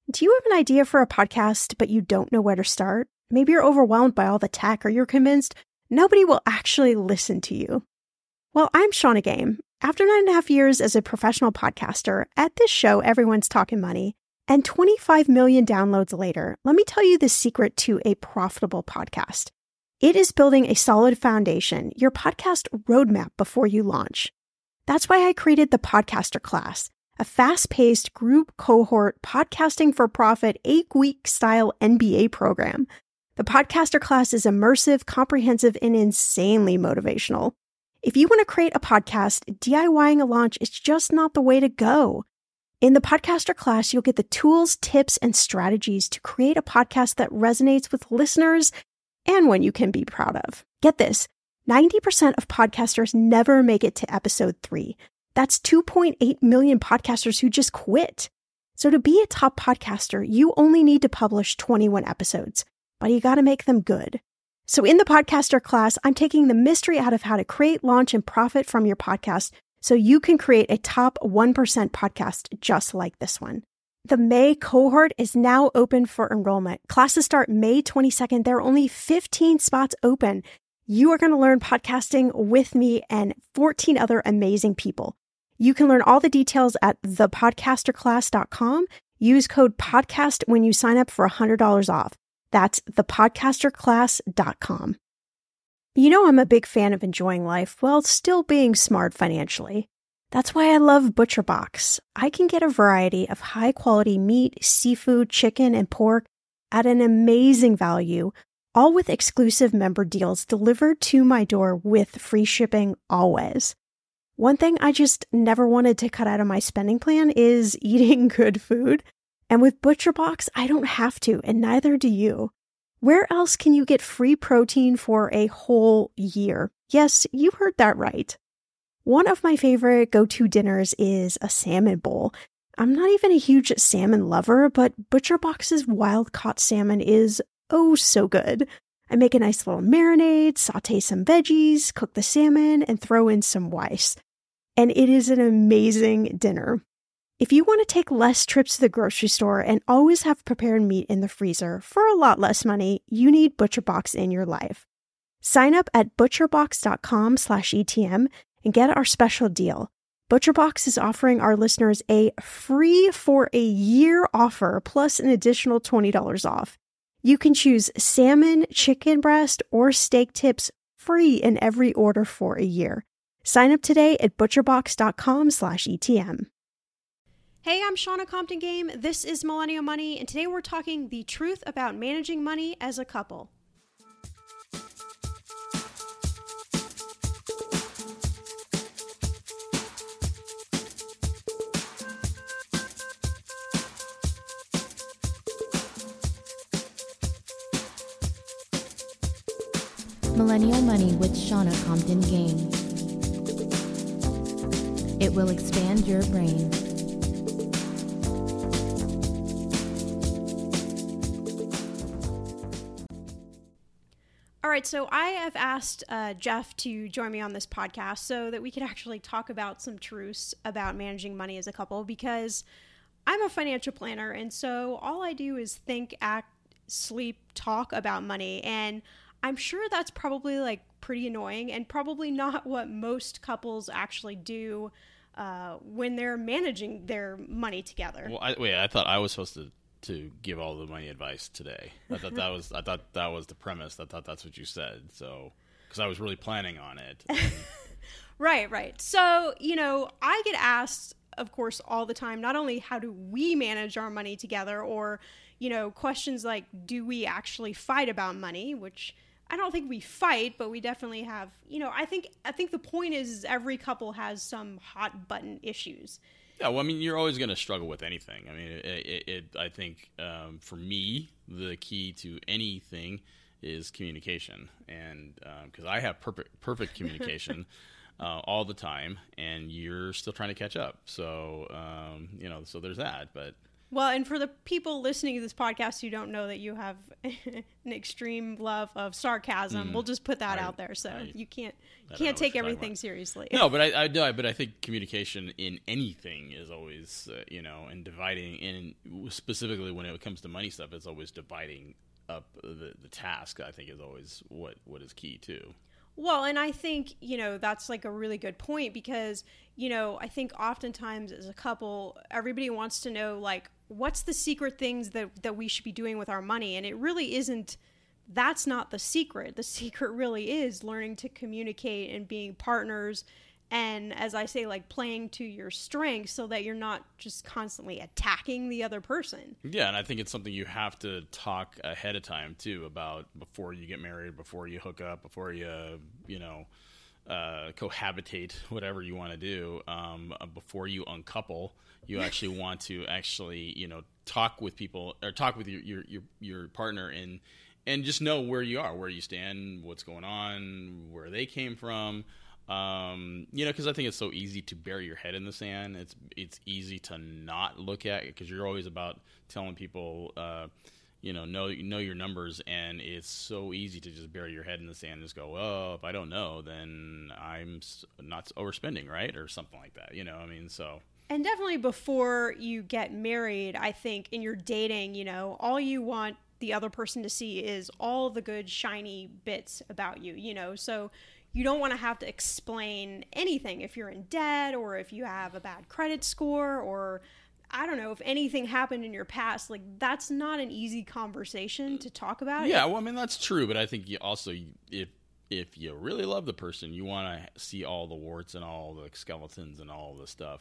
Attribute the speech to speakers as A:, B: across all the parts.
A: Do you have an idea for a podcast, but you don't know where to start? Maybe you're overwhelmed by all the tech, or you're convinced nobody will actually listen to you. Well, I'm Shauna Game. After 9.5 years as a professional podcaster, at this show, everyone's talking money, and 25 million downloads later, let me tell you the secret to a profitable podcast. It is building a solid foundation, your podcast roadmap before you launch. That's why I created the Podcaster Class, a fast-paced group cohort podcasting for profit 8-week style MBA program. The Podcaster Class is immersive, comprehensive, and insanely motivational. If you want to create a podcast, DIYing a launch is just not the way to go. In the Podcaster Class, you'll get the tools, tips, and strategies to create a podcast that resonates with listeners and one you can be proud of. Get this, 90% of podcasters never make it to episode 3. That's 2.8 million podcasters who just quit. So to be a top podcaster, you only need to publish 21 episodes, but you got to make them good. So in the Podcaster Class, I'm taking the mystery out of how to create, launch, and profit from your podcast so you can create a top 1% podcast just like this one. The May cohort is now open for enrollment. Classes start May 22nd. There are only 15 spots open. You are going to learn podcasting with me and 14 other amazing people. You can learn all the details at thepodcasterclass.com. Use code PODCAST when you sign up for $100 off. That's thepodcasterclass.com. You know I'm a big fan of enjoying life while still being smart financially. That's why I love ButcherBox. I can get a variety of high-quality meat, seafood, chicken, and pork at an amazing value, all with exclusive member deals delivered to my door with free shipping always. One thing I just never wanted to cut out of my spending plan is eating good food. And with ButcherBox, I don't have to, and neither do you. Where else can you get free protein for a whole year? Yes, you heard that right. One of my favorite go-to dinners is a salmon bowl. I'm not even a huge salmon lover, but ButcherBox's wild-caught salmon is oh so good. I make a nice little marinade, saute some veggies, cook the salmon, and throw in some rice. And it is an amazing dinner. If you want to take less trips to the grocery store and always have prepared meat in the freezer for a lot less money, you need ButcherBox in your life. Sign up at butcherbox.com/ETM and get our special deal. ButcherBox is offering our listeners a free for a year offer plus an additional $20 off. You can choose salmon, chicken breast, or steak tips free in every order for a year. Sign up today at butcherbox.com/ETM. Hey, I'm Shauna Compton Game. This is Millennial Money, and today we're talking the truth about managing money as a couple.
B: Millennial Money with Shauna Compton Game. It will expand your brain.
A: All right, so I have asked Jeff to join me on this podcast so that we could actually talk about some truths about managing money as a couple, because I'm a financial planner, and so all I do is think, act, sleep, talk about money, and I'm sure that's probably like pretty annoying and probably not what most couples actually do when they're managing their money together.
C: Well, I thought I was supposed to give all the money advice today. I thought that was the premise. I thought that's what you said. So, because I was really planning on it.
A: Right. So, I get asked, of course, all the time, not only how do we manage our money together, or, questions like, do we actually fight about money, which I don't think we fight, but we definitely have, I think the point is every couple has some hot button issues.
C: Yeah, well, I mean, you're always going to struggle with anything. I mean, I think for me, the key to anything is communication, and because I have perfect communication all the time, and you're still trying to catch up. So, so there's that. But
A: Well, and for the people listening to this podcast who don't know that you have an extreme love of sarcasm, we'll just put that out there. So you can't take everything seriously.
C: No, but I think communication in anything is always, and dividing, and specifically when it comes to money stuff, it's always dividing up the task. I think is always what is key too.
A: Well, and I think, that's like a really good point because, I think oftentimes as a couple, everybody wants to know, like, what's the secret things that we should be doing with our money? And it really isn't, that's not the secret. The secret really is learning to communicate and being partners. And as I say, like playing to your strengths so that you're not just constantly attacking the other person.
C: Yeah, and I think it's something you have to talk ahead of time too about before you get married, before you hook up, before you, cohabitate, whatever you want to do. Before you uncouple, you actually want to talk with people or talk with your partner and just know where you are, where you stand, what's going on, where they came from. Because I think it's so easy to bury your head in the sand. It's easy to not look at it because you're always about telling people, know your numbers, and it's so easy to just bury your head in the sand and just go, well, if I don't know, then I'm not overspending, right, or something like that. So.
A: And definitely before you get married, I think in your dating, all you want the other person to see is all the good shiny bits about you, so. You don't want to have to explain anything if you're in debt or if you have a bad credit score or, I don't know, if anything happened in your past. Like, that's not an easy conversation to talk about.
C: Yeah, well, I mean, that's true. But I think you also, if you really love the person, you want to see all the warts and all the skeletons and all the stuff.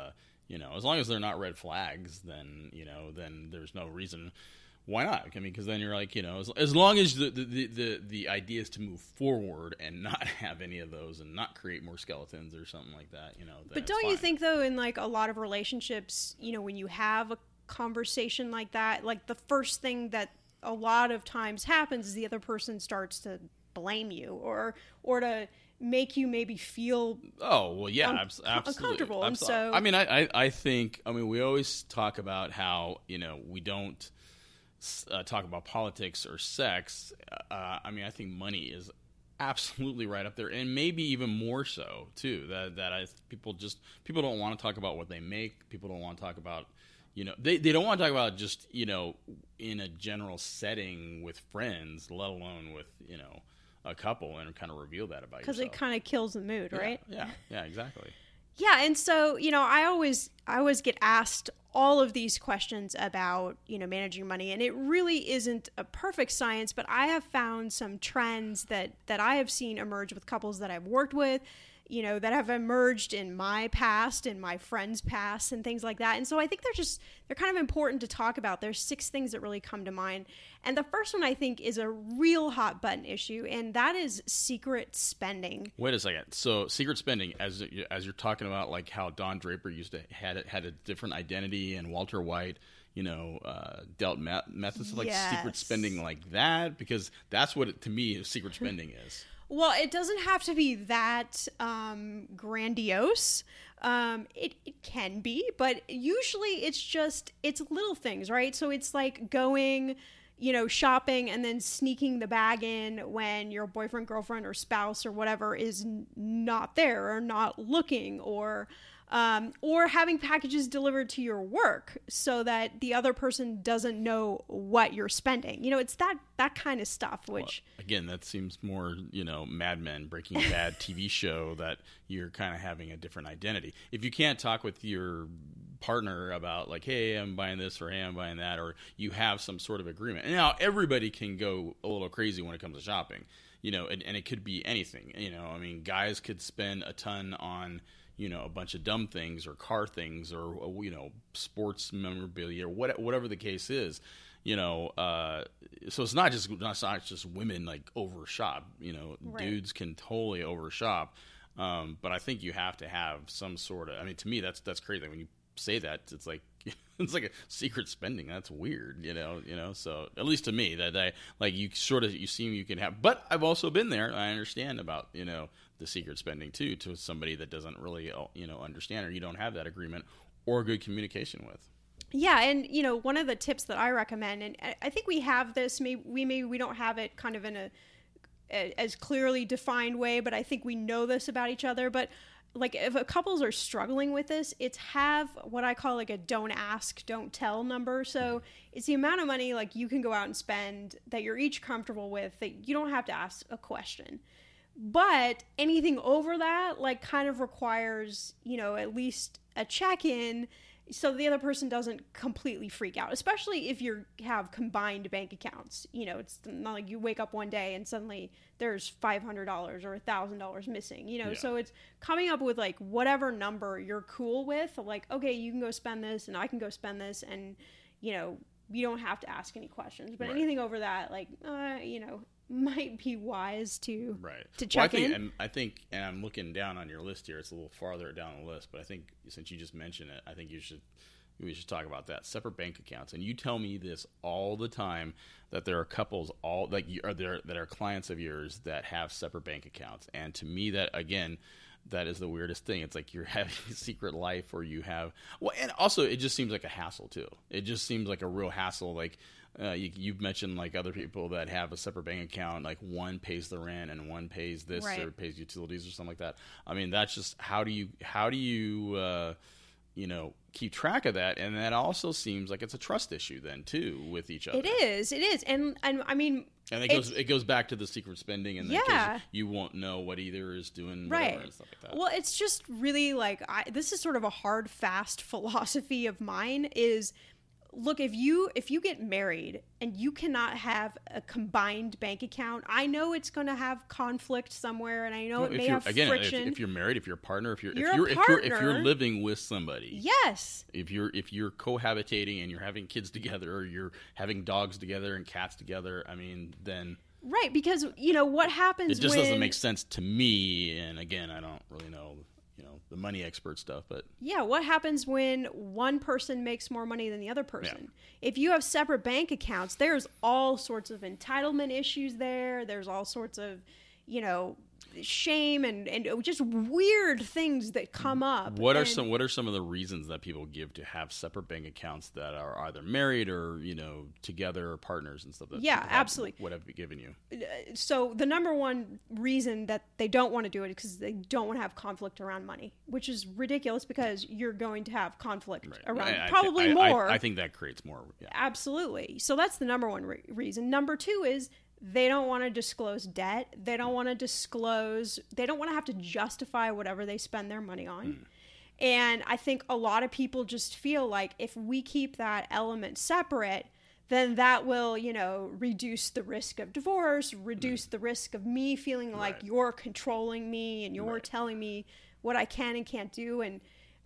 C: As long as they're not red flags, then there's no reason. Why not? I mean, because then you're like, as long as the idea is to move forward and not have any of those and not create more skeletons or something like that,
A: But don't you think, though, in like a lot of relationships, when you have a conversation like that, like the first thing that a lot of times happens is the other person starts to blame you or to make you maybe feel
C: absolutely
A: uncomfortable. And so,
C: I mean, I think, we always talk about how, we don't talk about politics or sex. I think money is absolutely right up there, and maybe even more so too. People don't want to talk about what they make. People don't want to talk about, they don't want to talk about just in a general setting with friends, let alone with a couple, and kind of reveal that about yourself.
A: Because it kind of kills the mood, right?
C: Yeah, exactly.
A: Yeah, and so, I always get asked all of these questions about, managing money, and it really isn't a perfect science, but I have found some trends that I have seen emerge with couples that I've worked with, that have emerged in my past, in my friends' past, and things like that. And so I think they're kind of important to talk about. There's 6 things that really come to mind. And the first one, I think, is a real hot button issue, and that is secret spending.
C: Wait a second. So secret spending, as you're talking about, like how Don Draper used to had a different identity, and Walter White, dealt methods like secret spending like that, because that's what to me secret spending is.
A: Well, it doesn't have to be that grandiose. It can be, but usually it's little things, right? So it's like going, shopping and then sneaking the bag in when your boyfriend, girlfriend, or spouse or whatever is not there or not looking, or having packages delivered to your work so that the other person doesn't know what you're spending. It's that kind of stuff, which...
C: Well, again, that seems more, Mad Men, Breaking Bad TV show, that you're kind of having a different identity. If you can't talk with your partner about, like, hey, I'm buying this, or hey, I'm buying that, or you have some sort of agreement. And now everybody can go a little crazy when it comes to shopping, and it could be anything. Guys could spend a ton on... a bunch of dumb things or car things or, sports memorabilia or whatever the case is, so it's not just women like overshop, right. Dudes can totally overshop. But I think you have to have some sort of, to me, that's crazy. When you say that, it's like a secret spending. That's weird, so at least to me that you seem you can have, but I've also been there. I understand about, the secret spending too, to somebody that doesn't really, understand, or you don't have that agreement or good communication with.
A: Yeah, and one of the tips that I recommend, and I think we have this, maybe we don't have it kind of in a as clearly defined way, but I think we know this about each other. But like if a couples are struggling with this, it's have what I call like a don't ask, don't tell number. So it's the amount of money like you can go out and spend that you're each comfortable with, that you don't have to ask a question. But anything over that like kind of requires, at least a check-in, so the other person doesn't completely freak out, especially if you have combined bank accounts. It's not like you wake up one day and suddenly there's $500 or $1,000 missing,
C: Yeah.
A: So it's coming up with like whatever number you're cool with, like, okay, you can go spend this and I can go spend this, and, you don't have to ask any questions. But
C: Right.
A: anything over that, like, might be wise to
C: Right.
A: to check in.
C: And I think, and I'm looking down on your list here. It's a little farther down the list, but I think since you just mentioned it, I think we should talk about that. Separate bank accounts. And you tell me this all the time, that there are couples that are clients of yours that have separate bank accounts. And to me, that again, that is the weirdest thing. It's like you're having a secret life, or you have and also it just seems like a hassle too. It just seems like a real hassle. Like you've mentioned like other people that have a separate bank account, like one pays the rent and one pays this
A: Right.
C: or pays utilities or something like that. I mean, that's just how do you keep track of that? And that also seems like it's a trust issue then too with each other.
A: It is, and I mean,
C: and it goes back to the secret spending, and
A: Yeah.
C: you won't know what either is doing,
A: right,
C: whatever, and stuff like that.
A: Well, it's just really like this is sort of a hard, fast philosophy of mine is, look, if you get married and you cannot have a combined bank account, I know it's going to have conflict somewhere, and I know it may have friction.
C: If you're married, if you're a partner, if you're living with somebody,
A: yes,
C: if you're cohabitating and you're having kids together, or you're having dogs together and cats together, I mean, then
A: right, because what happens?
C: It just doesn't make sense to me. And again, I don't really know the money expert stuff, but
A: yeah, what happens when one person makes more money than the other person? Yeah. If you have separate bank accounts, there's all sorts of entitlement issues there. There's all sorts of, shame and just weird things that come up.
C: What are some of the reasons that people give to have separate bank accounts that are either married or together, or partners and stuff?
A: Yeah, absolutely.
C: What have you given you?
A: So the number one reason that they don't want to do it is because they don't want to have conflict around money, which is ridiculous because you're going to have conflict around more.
C: I think that creates more. Yeah.
A: Absolutely. So that's the number one reason. Number two is they don't want to disclose debt. They don't want to have to justify whatever they spend their money on. And I think a lot of people just feel like if we keep that element separate, then that will, reduce the risk of divorce, reduce the risk of me feeling like you're controlling me and you're telling me what I can and can't do. And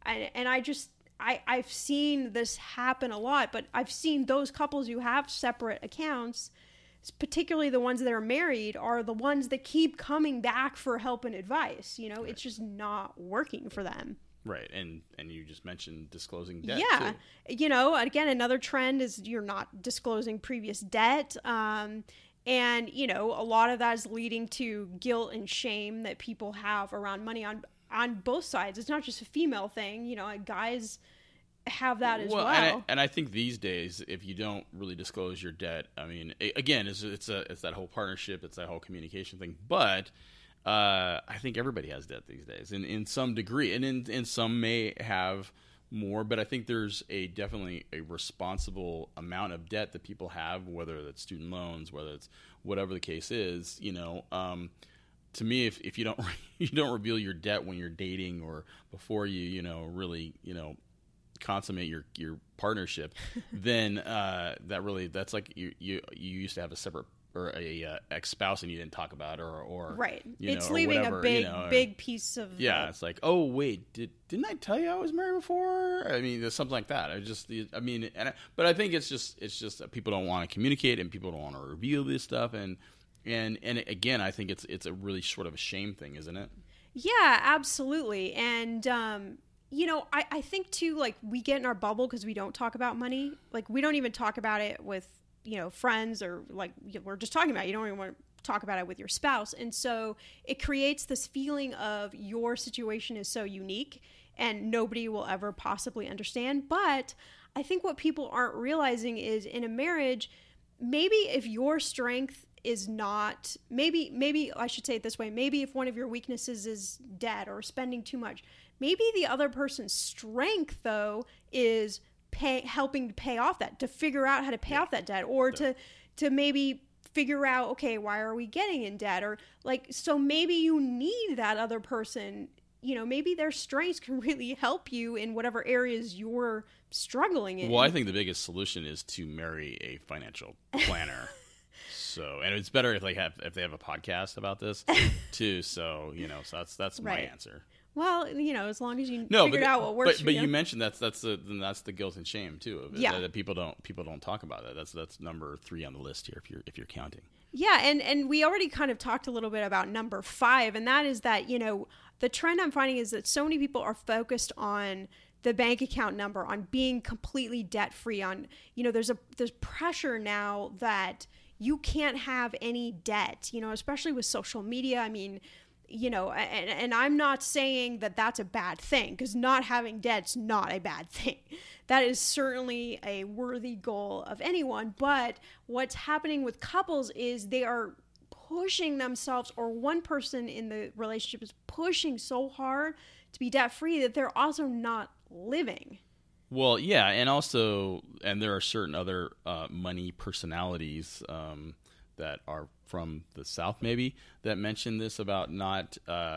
A: I've seen this happen a lot, but I've seen those couples who have separate accounts, particularly the ones that are married, are the ones that keep coming back for help and advice. It's just not working for them.
C: Right. And you just mentioned disclosing debt.
A: Yeah.
C: Too.
A: Again, another trend is you're not disclosing previous debt. And, a lot of that is leading to guilt and shame that people have around money on both sides. It's not just a female thing. Guys have that as well.
C: And I think these days, if you don't really disclose your debt, I mean, again, it's that whole partnership, it's that whole communication thing. But I think everybody has debt these days, in some degree, and in some may have more. But I think there's definitely a responsible amount of debt that people have, whether it's student loans, whether it's whatever the case is. To me, if you don't reveal your debt when you're dating or before you really consummate your partnership, then that's like you used to have a separate or a ex-spouse and you didn't talk about it, or
A: right. It's
C: or
A: leaving
C: whatever,
A: a big piece of
C: it's like, oh wait, didn't I tell you I was married before? I mean, there's something like that. But I think it's just that people don't want to communicate and people don't want to reveal this stuff, and again, I think it's a really sort of a shame thing, isn't it?
A: Yeah, absolutely. And I think too, like, we get in our bubble because we don't talk about money. Like, we don't even talk about it with, friends, or like we're just talking about it. You don't even want to talk about it with your spouse. And so it creates this feeling of your situation is so unique and nobody will ever possibly understand. But I think what people aren't realizing is in a marriage, maybe if your strength is not, maybe I should say it this way, maybe if one of your weaknesses is debt or spending too much, maybe the other person's strength, though, is helping to pay off that, to figure out how to pay off that debt, or to maybe figure out, okay, why are we getting in debt? Or like, so maybe you need that other person, you know, maybe their strengths can really help you in whatever areas you're struggling in.
C: Well, I think the biggest solution is to marry a financial planner. So, and it's better if they have a podcast about this too. So, you know, so that's my answer.
A: Well, you know, as long as you figured out what works for you.
C: But you mentioned that's the guilt and shame too of it.
A: Yeah.
C: That people don't talk about that. That's number 3 on the list here if you're counting.
A: Yeah, and we already kind of talked a little bit about number 5, and that is that, you know, the trend I'm finding is that so many people are focused on the bank account number, on being completely debt free, on, you know, there's pressure now that you can't have any debt, you know, especially with social media. I mean, you know, and I'm not saying that that's a bad thing, because not having debt's not a bad thing. That is certainly a worthy goal of anyone. But what's happening with couples is they are pushing themselves, or one person in the relationship is pushing so hard to be debt free that they're also not living.
C: Well, yeah, and there are certain other money personalities that are from the South, maybe, that mention this about not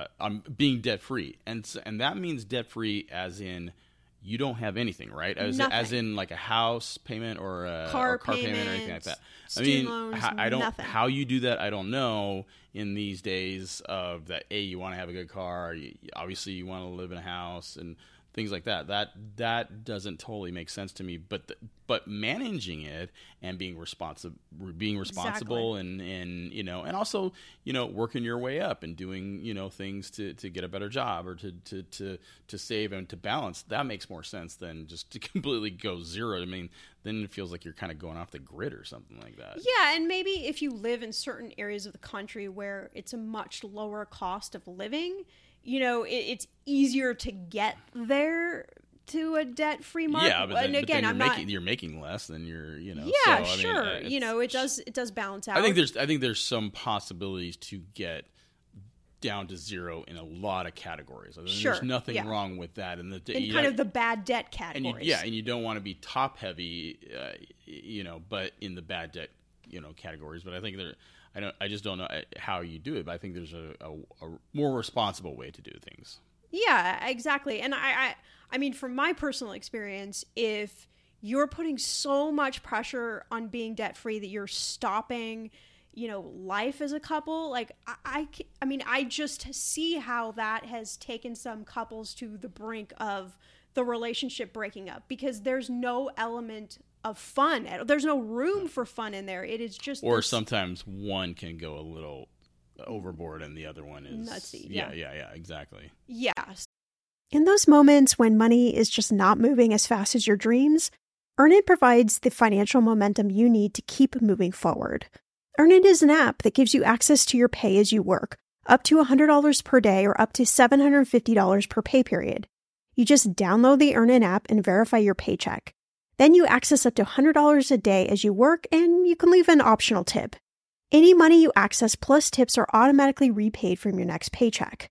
C: being debt free, and that means debt free as in you don't have anything, right? As in like a house payment or a car payment or anything like that. I mean,
A: loans,
C: how you do that, I don't know. In these days of that, you want to have a good car, obviously you want to live in a house and things like that. That doesn't totally make sense to me. But managing it and being responsible,
A: Exactly.
C: and you know, and also, you know, working your way up and doing, you know, things to get a better job or to save and to balance. That makes more sense than just to completely go zero. I mean, then it feels like you're kind of going off the grid or something like that.
A: Yeah, and maybe if you live in certain areas of the country where it's a much lower cost of living, you know, it's easier to get there to a debt-free market.
C: Yeah, but then you're making less than you're, you know.
A: Yeah,
C: so,
A: sure.
C: I mean,
A: you know, it does balance out.
C: I think there's some possibilities to get down to zero in a lot of categories.
A: Sure.
C: There's nothing wrong with that. In
A: kind of the bad debt categories.
C: And you don't want to be top heavy, you know, but in the bad debt, you know, categories. But I think I just don't know how you do it, but I think there's a more responsible way to do things.
A: Yeah, exactly. And I mean, from my personal experience, if you're putting so much pressure on being debt-free that you're stopping, you know, life as a couple, like I mean, I just see how that has taken some couples to the brink of the relationship breaking up, because there's no element of fun. There's no room for fun in there. It is just
C: sometimes one can go a little overboard and the other one is
A: nutsy.
C: Yeah, exactly.
A: Yeah.
D: In those moments when money is just not moving as fast as your dreams, Earnin provides the financial momentum you need to keep moving forward. Earnin is an app that gives you access to your pay as you work, up to $100 per day or up to $750 per pay period. You just download the Earnin app and verify your paycheck. Then you access up to $100 a day as you work, and you can leave an optional tip. Any money you access plus tips are automatically repaid from your next paycheck.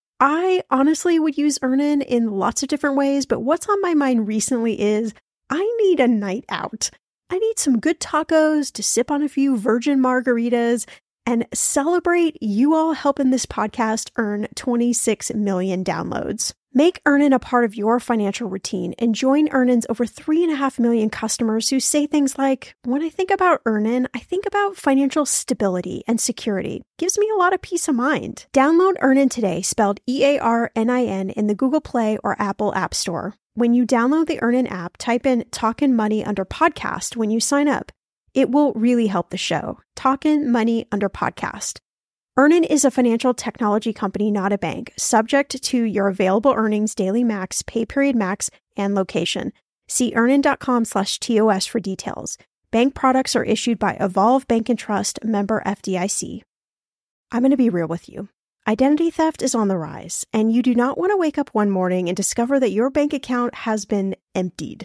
D: I honestly would use Earnin in lots of different ways, but what's on my mind recently is I need a night out. I need some good tacos to sip on a few virgin margaritas and celebrate you all helping this podcast earn 26 million downloads. Make Earnin a part of your financial routine and join Earnin's over 3.5 million customers who say things like, when I think about Earnin, I think about financial stability and security. Gives me a lot of peace of mind. Download Earnin today, spelled EARNIN, in the Google Play or Apple App Store. When you download the Earnin app, type in Talkin' Money under podcast when you sign up. It will really help the show. Talkin' Money under podcast. Earnin is a financial technology company, not a bank, subject to your available earnings, daily max, pay period max, and location. See earnin.com/TOS for details. Bank products are issued by Evolve Bank and Trust, member FDIC. I'm going to be real with you. Identity theft is on the rise, and you do not want to wake up one morning and discover that your bank account has been emptied.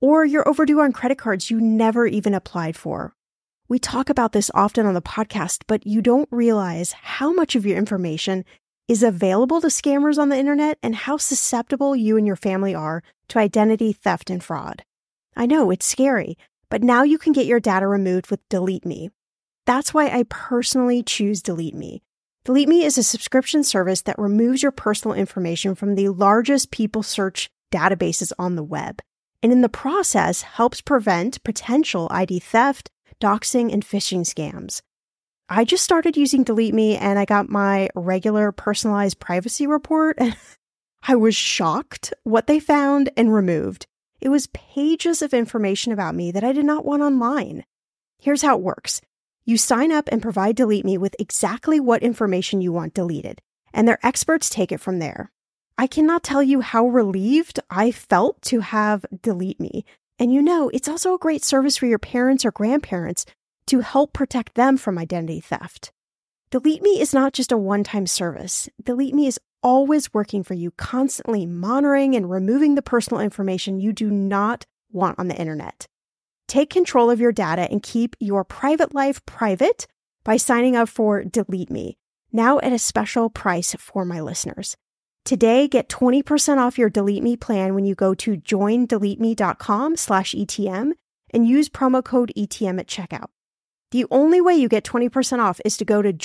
A: or you're overdue on credit cards you never even applied for. We talk about this often on the podcast, but you don't realize how much of your information is available to scammers on the internet and how susceptible you and your family are to identity theft and fraud. I know, it's scary, but now you can get your data removed with Delete Me. That's why I personally choose Delete Me. Delete Me is a subscription service that removes your personal information from the largest people search databases on the web, and in the process helps prevent potential ID theft, doxing, and phishing scams. I just started using Delete Me and I got my regular personalized privacy report and I was shocked what they found and removed. It was pages of information about me that I did not want online. Here's how it works. You sign up and provide Delete Me with exactly what information you want deleted, and their experts take it from there. I cannot tell you how relieved I felt to have Delete Me. And it's also a great service for your parents or grandparents to help protect them from identity theft. Delete Me is not just a one-time service. Delete Me is always working for you, constantly monitoring and removing the personal information you do not want on the internet. Take control of your data and keep your private life private by signing up for Delete Me, now at a special price for my listeners. Today, get 20% off your Delete Me plan when you go to joindeleteme.com/ETM and use promo code ETM at checkout. The only way you get 20% off is to go to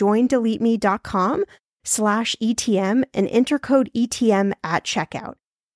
A: joindeleteme.com/ETM and enter code ETM at checkout.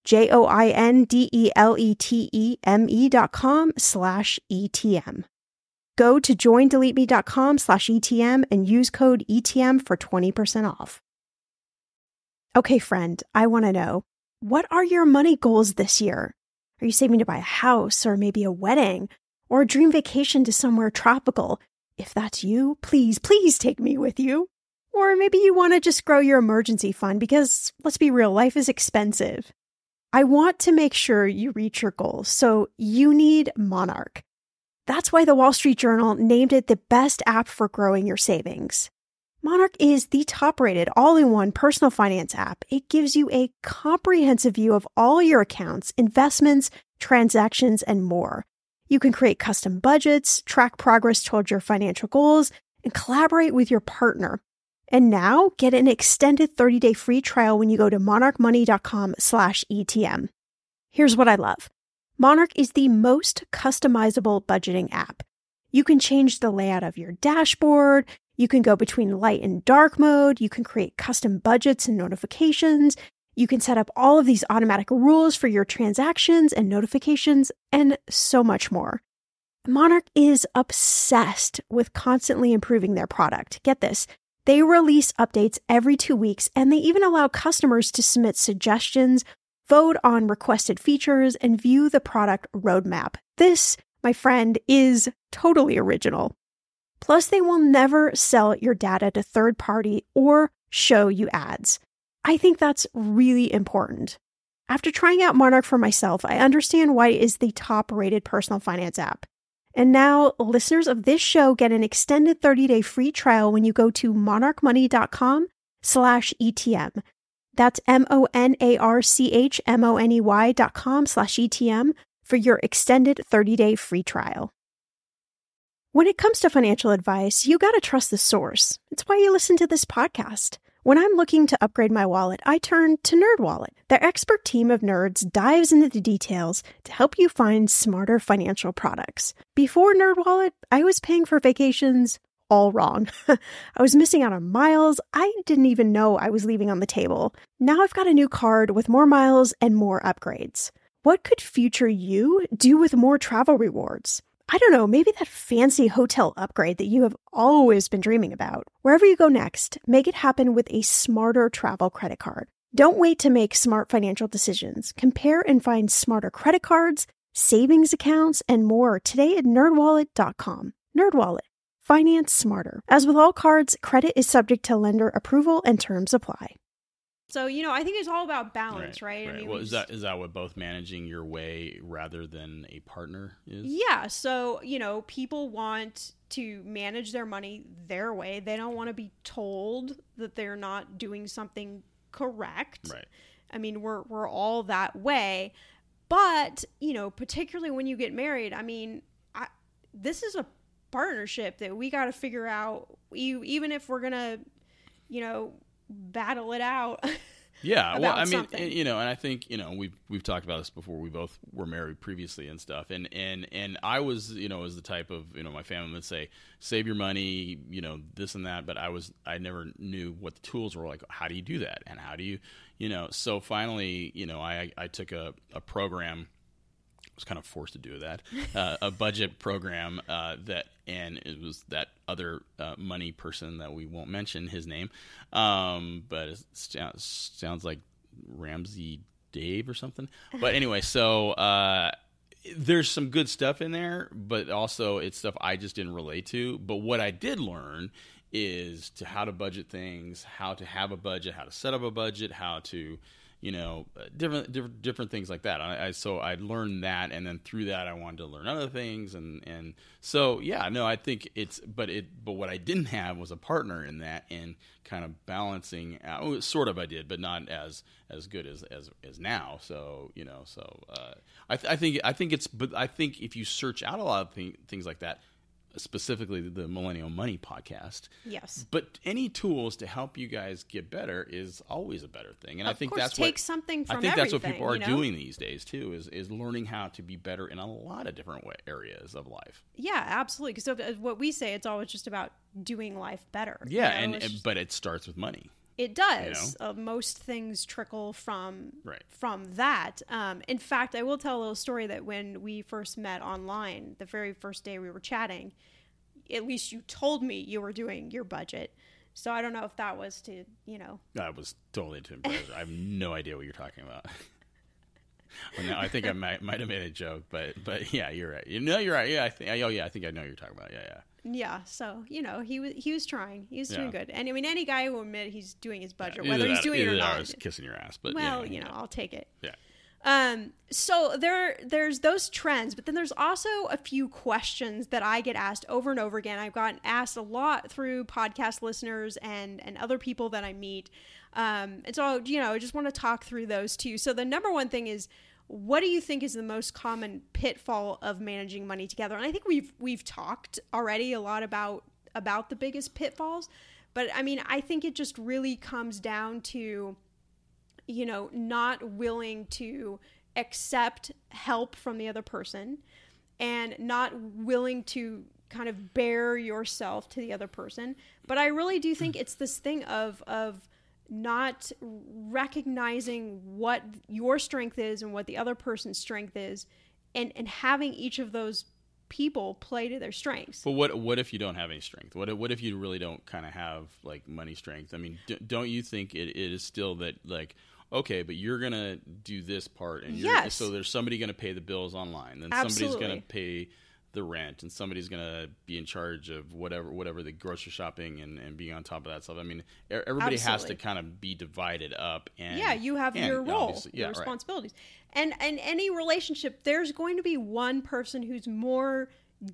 A: joindeleteme.com/ETM. Go to joindeleteme.com/ETM and use code ETM for 20% off. Okay, friend, I want to know, what are your money goals this year? Are you saving to buy a house or maybe a wedding or a dream vacation to somewhere tropical? If that's you, please take me with you. Or maybe you want to just grow your emergency fund because, let's be real, life is expensive. I want to make sure you reach your goals, so you need Monarch. That's why the Wall Street Journal named it the best app for growing your savings. Monarch is the top-rated all-in-one personal finance app. It gives you a comprehensive view of all your accounts, investments, transactions, and more. You can create custom budgets, track progress towards your financial goals, and collaborate with your partner. And now, get an extended 30-day free trial when you go to monarchmoney.com/ETM. Here's what I love. Monarch is the most customizable budgeting app. You can change the layout of your dashboard. You can go between light and dark mode. You can create custom budgets and notifications. You can set up all of these automatic rules for your transactions and notifications, and so much more. Monarch is obsessed with constantly improving their product. Get this. They release updates every 2 weeks, and they even allow customers to submit suggestions, vote on requested features, and view the product roadmap. This, my friend, is totally original. Plus, they will never sell your data to third party or show you ads. I think that's really important. After trying out Monarch for myself, I understand why it is the top-rated personal finance app. And now, listeners of this show get an extended 30-day free trial when you go to monarchmoney.com/ETM. That's monarchmoney.com/ETM for your extended 30-day free trial. When it comes to financial advice, you got to trust the source. It's why you listen to this podcast. When I'm looking to upgrade my wallet, I turn to NerdWallet. Their expert team of nerds dives into the details to help you find smarter financial products. Before NerdWallet, I was paying for vacations all wrong. I was missing out on miles I didn't even know I was leaving on the table. Now I've got a new card with more miles and more upgrades. What could future you do with more travel rewards? I don't know, maybe that fancy hotel upgrade that you have always been dreaming about. Wherever you go next, make it happen with a smarter travel credit card. Don't wait to make smart financial decisions. Compare and find smarter credit cards, savings accounts, and more today at nerdwallet.com. NerdWallet. Finance smarter. As with all cards, credit is subject to lender approval and terms apply.
D: So, I think it's all about balance, right?
C: Right.
D: I mean,
C: well, is that what both managing your way rather than a partner is?
D: Yeah. So, people want to manage their money their way. They don't want to be told that they're not doing something correct.
C: Right.
D: I mean, we're all that way.
A: But, you know, particularly when you get married, I mean, this is a partnership that we got to figure out, even if we're going to, you know, battle it out.
C: Yeah, well, I mean,
A: something.
C: you know, and I think, you know, we've talked about this before. We both were married previously and stuff, and I was, you know, was the type of, you know, my family would say, save your money, you know, this and that, but I never knew what the tools were. Like, how do you do that, and how do you, you know? So finally, you know, I took a program. I was kind of forced to do that, a budget program and it was that other money person that we won't mention his name, but it sounds like Ramsey Dave or something. But anyway, so there's some good stuff in there, but also it's stuff I just didn't relate to. But what I did learn is how to budget things, how to have a budget, how to set up a budget, how to, you know, different things like that. So I learned that, and then through that I wanted to learn other things, and so yeah, no, I think but what I didn't have was a partner in that, and kind of balancing out. Sort of I did, but not as good as now. So, you know, I think if you search out a lot of things like that, specifically the Millennial Money podcast.
A: Yes.
C: But any tools to help you guys get better is always a better thing. And
A: of
C: I think
A: course,
C: that's
A: take something from
C: that's what people are
A: you know?
C: doing these days too, is learning how to be better in a lot of different areas of life.
A: Yeah, absolutely. So what we say, it's always just about doing life better.
C: Yeah,
A: you know?
C: but it starts with money.
A: It does.
C: You know?
A: Most things trickle from
C: Right.
A: from that. In fact, I will tell a little story that when we first met online, the very first day we were chatting, at least you told me you were doing your budget. So I don't know if that was to, you know.
C: I was totally into it. I have no idea what you're talking about. Well, no, I think I might have made a joke, but yeah, you're right. You know, you're right. Yeah, I think I know what you're talking about. Yeah.
A: Yeah, so, you know, he was trying. He was doing good. And I mean, any guy who will admit he's doing his budget, whether he's doing it or not.
C: I was kissing your ass, but
A: well, you know, I'll take it.
C: Yeah.
A: So there's those trends, but then there's also a few questions that I get asked over and over again. I've gotten asked a lot through podcast listeners and other people that I meet. And so, you know, I just want to talk through those too. So the number one thing is, what do you think is the most common pitfall of managing money together? And I think we've talked already a lot about the biggest pitfalls, but I mean, I think it just really comes down to, you know, not willing to accept help from the other person, and not willing to kind of bear yourself to the other person. But I really do think it's this thing of not recognizing what your strength is and what the other person's strength is, and having each of those people play to their strengths.
C: But what if you don't have any strength? What if you really don't kind of have like money strength? I mean, don't you think it is still that, like, okay, but you're going to do this part, and
A: yes.
C: So there's somebody going to pay the bills online, then
A: Absolutely.
C: Somebody's going to pay the rent, and somebody's going to be in charge of whatever the grocery shopping and being on top of that stuff. I mean, everybody
A: Absolutely.
C: has to kind of be divided up. And
A: yeah, you have your role,
C: your
A: responsibilities. Right. And any relationship, there's going to be one person who's more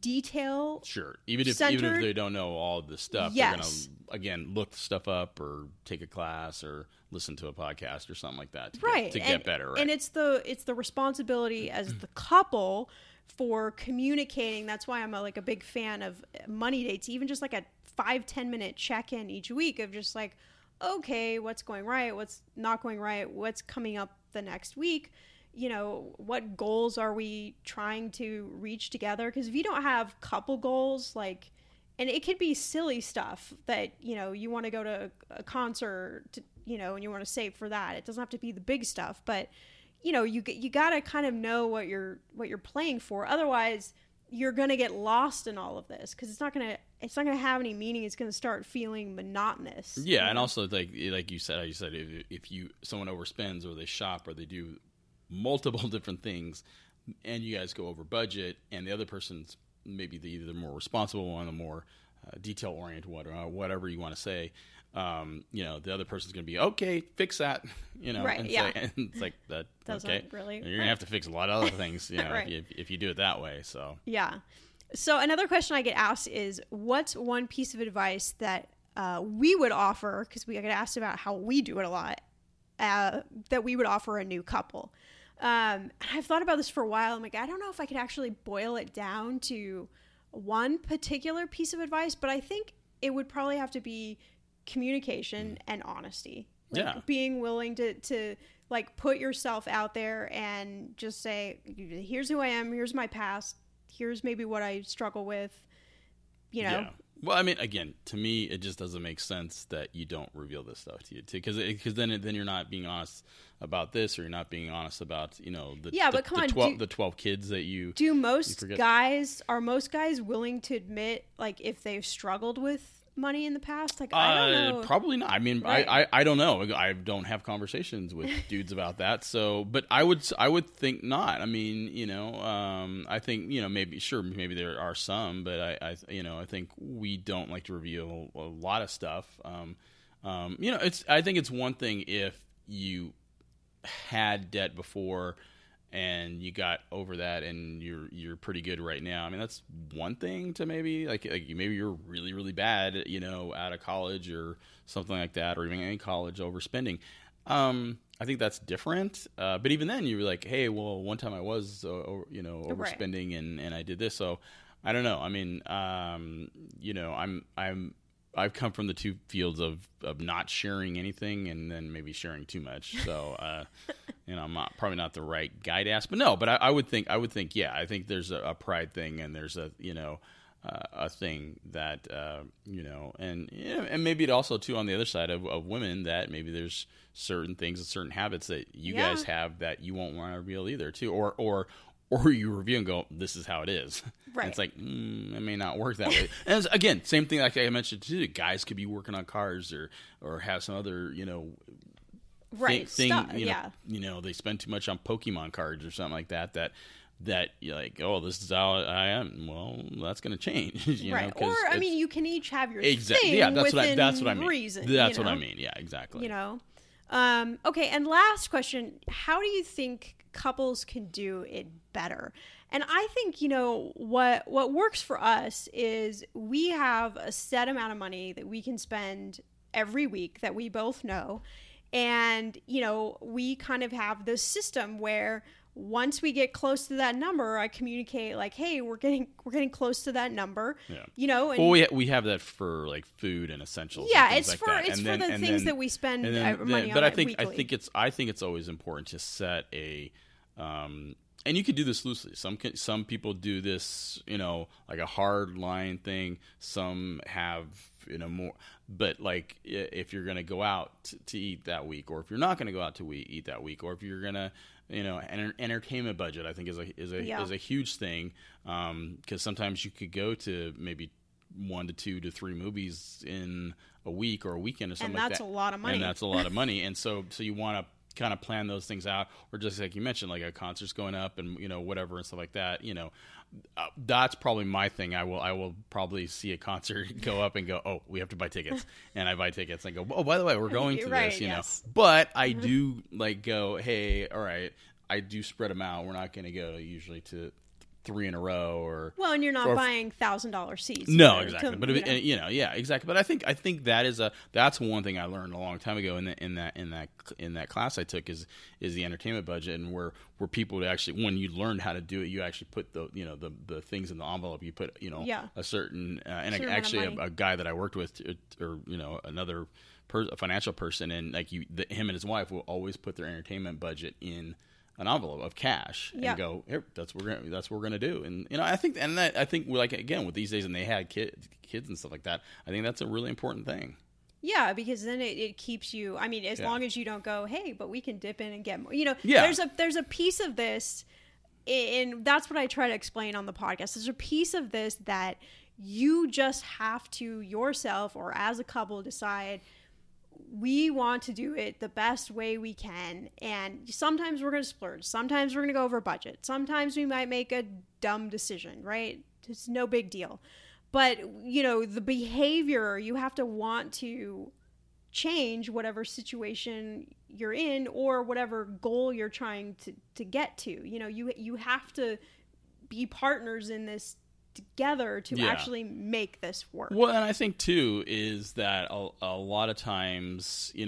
A: detail
C: Sure. Even if they don't know all of this stuff,
A: yes.
C: they're going to, again, look stuff up or take a class or listen to a podcast or something like that to get better. Right.
A: And it's the responsibility as the couple for communicating. That's why I'm a big fan of money dates, even just like a 5-10 minute check-in each week of just like, okay, what's going right, what's not going right, what's coming up the next week, you know, what goals are we trying to reach together? Because if you don't have couple goals, like, and it could be silly stuff that, you know, you want to go to a concert, you know, and you want to save for that. It doesn't have to be the big stuff, but you know, you got to kind of know what you're playing for. Otherwise, you're going to get lost in all of this, because it's not going to have any meaning. It's going to start feeling monotonous.
C: Yeah, and also like you said, if someone overspends or they shop or they do multiple different things, and you guys go over budget, and the other person's maybe the more responsible one, the more detail oriented one, or whatever you want to say. You know, the other person's going to be, okay, fix that, you know,
A: right,
C: and
A: yeah.
C: it's like that.
A: Doesn't
C: okay,
A: really,
C: you're going to have to fix a lot of other things, you know,
A: right.
C: if you do it that way. So
A: yeah. So another question I get asked is, what's one piece of advice that we would offer, because we get asked about how we do it a lot, that we would offer a new couple. And I've thought about this for a while. I'm like, I don't know if I could actually boil it down to one particular piece of advice, but I think it would probably have to be communication and honesty. Like being willing to like put yourself out there and just say, here's who I am, here's my past, here's maybe what I struggle with, you know.
C: Yeah. Well, I mean, again, to me, it just doesn't make sense that you don't reveal this stuff to you, because then you're not being honest about this, or you're not being honest about, you know, the 12 kids that you
A: do. Most guys are willing to admit, like, if they've struggled with money in the past? Like, I don't know.
C: Probably not. I mean, right. I don't know. I don't have conversations with dudes about that. So, but I would think not. I mean, you know, I think, you know, maybe there are some, but I think we don't like to reveal a lot of stuff. You know, I think it's one thing if you had debt before and you got over that and you're pretty good right now. I mean, that's one thing to maybe maybe you're really, really bad, you know, out of college or something like that, or even in college overspending. I think that's different. But even then you were like, hey, well, one time I was, overspending and I did this. So I don't know. I mean, you know, I've come from the two fields of not sharing anything and then maybe sharing too much. So, you know, I'm probably not the right guy to ask, but I would think, yeah, I think there's a pride thing, and there's a thing that, you know, and maybe it also too on the other side of women, that maybe there's certain things and certain habits that you guys have that you won't want to reveal either too, or you review and go, this is how it is. Right. And it's like, it may not work that way. And again, same thing like I mentioned too, guys could be working on cars or have some other, you know, thing, you know, they spend too much on Pokemon cards or something like that you're like, oh, this is how I am. Well, that's going to change. You know,
A: or, I mean, you can each have your
C: thing
A: that's
C: what I mean.
A: Reason,
C: that's what I mean. Yeah, exactly.
A: You know? Okay, and last question, how do you think couples can do it better? And I think, you know, what works for us is we have a set amount of money that we can spend every week that we both know. And, you know, we kind of have this system where once we get close to that number, I communicate like, hey, we're getting close to that number. Yeah. You know, and
C: we have that for like food and essentials.
A: Yeah,
C: and
A: it's for the things that we spend money on.
C: But
A: weekly.
C: I think it's always important to set a and you could do this loosely. Some people do this, you know, like a hard line thing. Some have, you know, more. But like, if you're going to go out to eat that week, or if you're not going to go out to eat that week, or if you're going to, you know, an entertainment budget, I think is a huge thing. Because sometimes you could go to maybe 1 to 2 to 3 movies in a week or a weekend or something like that.
A: And that's a lot of money.
C: And that's a lot of money. And so you want to kind of plan those things out, or just like you mentioned, like a concert's going up and, you know, whatever and stuff like that, you know, that's probably my thing. I will probably see a concert go up and go, oh, we have to buy tickets, and I buy tickets and go, oh, by the way, we're going to this, you know, but I do like go, hey, all right, I do spread them out. We're not going to go usually to 3 in a row, or
A: and you're not buying $1,000 seats.
C: No, exactly. But yeah, exactly. But I think that's one thing I learned a long time ago in that class I took is the entertainment budget, and where people actually, when you learn how to do it, you actually put the things in the envelope. You put a certain a guy that I worked with, or you know, another a financial person, and like him and his wife will always put their entertainment budget in an envelope of cash and go, here, that's what we're gonna do. And you know, I think like, again, with these days, and they had kids and stuff like that, I think that's a really important thing.
A: Yeah, because then it keeps you, I mean, as long as you don't go, hey, but we can dip in and get more, you know, there's a piece of this, and that's what I try to explain on the podcast. There's a piece of this that you just have to yourself, or as a couple, decide, we want to do it the best way we can, and sometimes we're going to splurge, sometimes we're going to go over budget, sometimes we might make a dumb decision, right? It's no big deal. But, you know, the behavior, you have to want to change whatever situation you're in, or whatever goal you're trying to get to. You know, you have to be partners in this together to actually make this work.
C: Well, and I think too is that a lot of times, you know,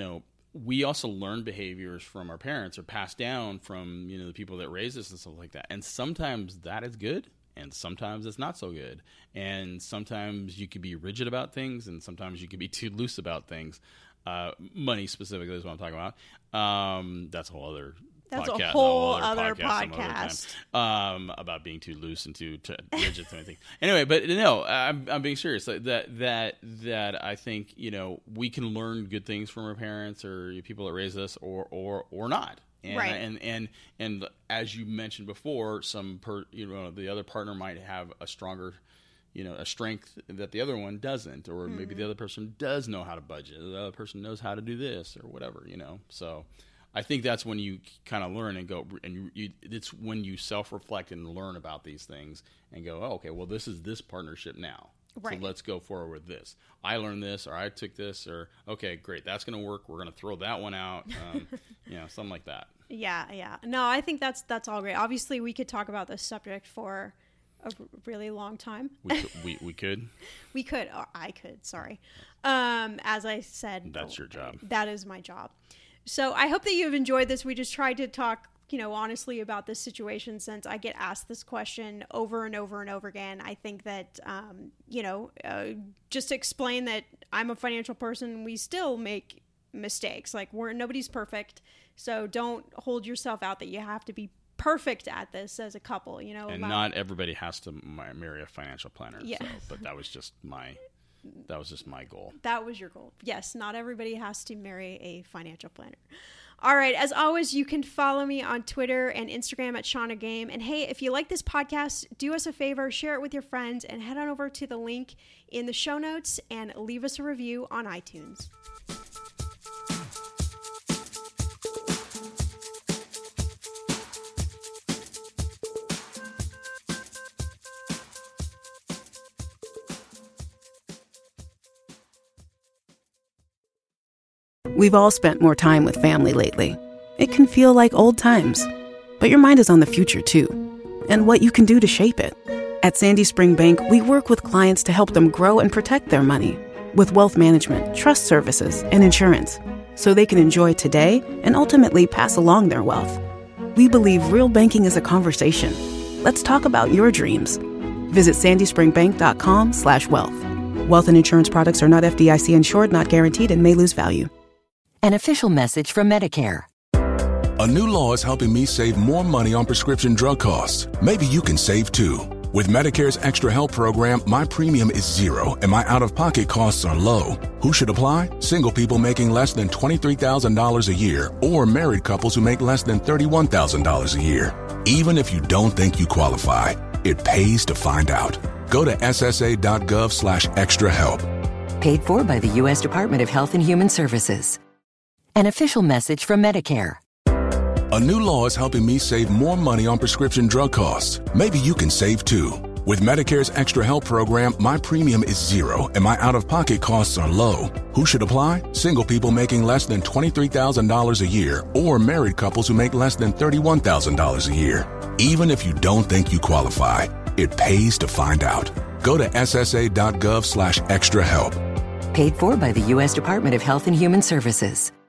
C: we also learn behaviors from our parents or passed down from, the people that raised us and stuff like that. And sometimes that is good, and sometimes it's not so good. And sometimes you could be rigid about things, and sometimes you could be too loose about things. Money specifically is what I'm talking about. That's a whole other podcast.
D: A whole other podcast.
C: About being too loose and too rigid to anything. Anyway, but no, I'm being serious. That I think we can learn good things from our parents or people that raise us, or not. And,
D: right.
C: And as you mentioned before, the other partner might have a stronger, a strength that the other one doesn't, or maybe the other person does know how to budget, or the other person knows how to do this or whatever, So I think that's when you kind of learn and go, and it's when you self-reflect and learn about these things and go, oh, okay, well, this is this partnership now.
D: Right.
C: So let's go forward with this. I learned this, or I took this, or okay, great, that's going to work. We're going to throw that one out, something like that.
D: Yeah. No, I think that's all great. Obviously, we could talk about this subject for a really long time.
C: We could.
D: We could, or I could. Sorry. As I said,
C: that's your job.
D: That is my job. So I hope that you've enjoyed this. We just tried to talk, honestly about this situation, since I get asked this question over and over and over again. I think that, just to explain that I'm a financial person, we still make mistakes. Like, nobody's perfect. So don't hold yourself out that you have to be perfect at this as a couple,
C: And not everybody has to marry a financial planner.
D: Yeah.
C: So, but that was just my goal.
D: That was your goal. Yes, not everybody has to marry a financial planner. All right, as always, you can follow me on Twitter and Instagram at Shauna Game. And hey, if you like this podcast, do us a favor, share it with your friends, and head on over to the link in the show notes and leave us a review on iTunes.
E: We've all spent more time with family lately. It can feel like old times, but your mind is on the future too, and what you can do to shape it. At Sandy Spring Bank, we work with clients to help them grow and protect their money with wealth management, trust services, and insurance, so they can enjoy today and ultimately pass along their wealth. We believe real banking is a conversation. Let's talk about your dreams. Visit sandyspringbank.com/wealth. Wealth and insurance products are not FDIC insured, not guaranteed, and may lose value.
F: An official message from Medicare.
G: A new law is helping me save more money on prescription drug costs. Maybe you can save too. With Medicare's Extra Help program, my premium is $0 and my out-of-pocket costs are low. Who should apply? Single people making less than $23,000 a year, or married couples who make less than $31,000 a year. Even if you don't think you qualify, it pays to find out. Go to ssa.gov/extrahelp.
F: Paid for by the U.S. Department of Health and Human Services. An official message from Medicare.
G: A new law is helping me save more money on prescription drug costs. Maybe you can save too. With Medicare's Extra Help program, my premium is $0 and my out-of-pocket costs are low. Who should apply? Single people making less than $23,000 a year, or married couples who make less than $31,000 a year. Even if you don't think you qualify, it pays to find out. Go to ssa.gov/extrahelp.
F: Paid for by the U.S. Department of Health and Human Services.